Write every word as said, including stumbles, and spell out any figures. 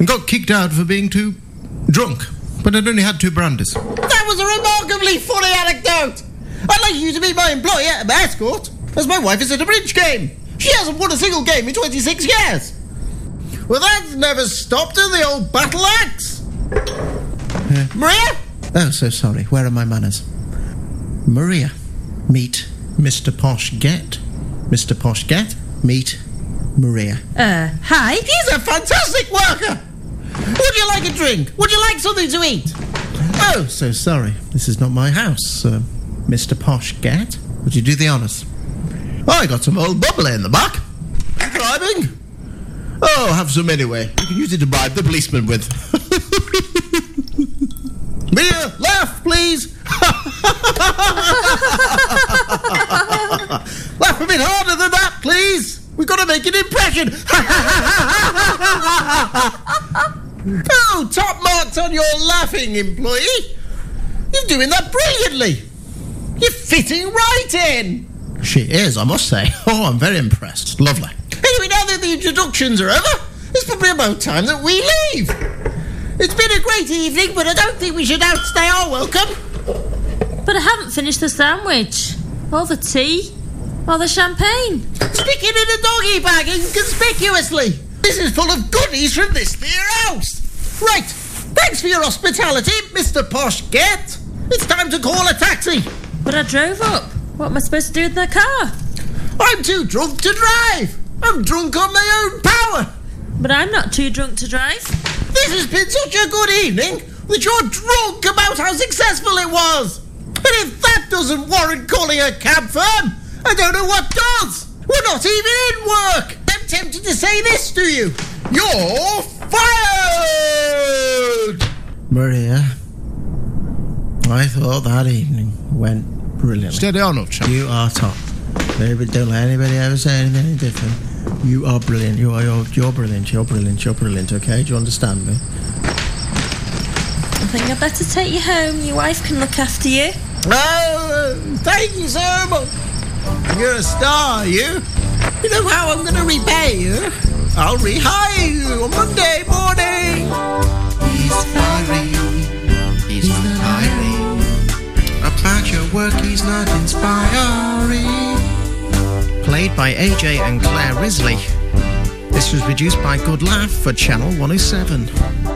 and got kicked out for being too drunk. But I'd only had two brandies. That was a remarkably funny anecdote. I'd like you to meet my employee at Ascot, as my wife is at a bridge game. She hasn't won a single game in twenty-six years. Well, that's never stopped her, the old battle axe. Uh, Maria? Oh, so sorry. Where are my manners? Maria, meet Mister Posh Get. Mister Posh Get, meet Maria. Uh, hi. He's a fantastic worker. Would you like a drink? Would you like something to eat? Oh, so sorry. This is not my house. Uh, Mister Posh Get, would you do the honours? Oh, I got some old bubbly in the back. You driving? Oh, have some anyway. You can use it to bribe the policeman with. Mia, laugh, please. Laugh a bit harder than that, please. We've got to make an impression. Oh, top marks on your laughing, employee. You're doing that brilliantly. You're fitting right in. She is, I must say. Oh, I'm very impressed. Lovely. Anyway, now that the introductions are over, it's probably about time that we leave. It's been a great evening, but I don't think we should outstay our welcome. But I haven't finished the sandwich, or the tea, or the champagne. Sticking in a doggy bag inconspicuously. This is full of goodies from this there house. Right, thanks for your hospitality, Mister Posh Get. It's time to call a taxi. But I drove up. What am I supposed to do with the car? I'm too drunk to drive. I'm drunk on my own power. But I'm not too drunk to drive. This has been such a good evening that you're drunk about how successful it was. And if that doesn't warrant calling a cab firm, I don't know what does. We're not even in work. I'm tempted to say this to you. You're fired! Maria, I thought that evening went brilliantly. Steady on up, chap. You are top. Maybe don't let anybody ever say anything different. You are brilliant. You are you're, you're brilliant. You're brilliant. You're brilliant. Okay, do you understand me? I think I'd better take you home. Your wife can look after you. Oh, thank you so much. You're a star, you. You know how I'm going to repay you? I'll rehire you on Monday morning. He's fiery. He's not hiring. About your work, he's not inspiring. Played by A J and Claire Risley. This was produced by Good Laugh for Channel one oh seven.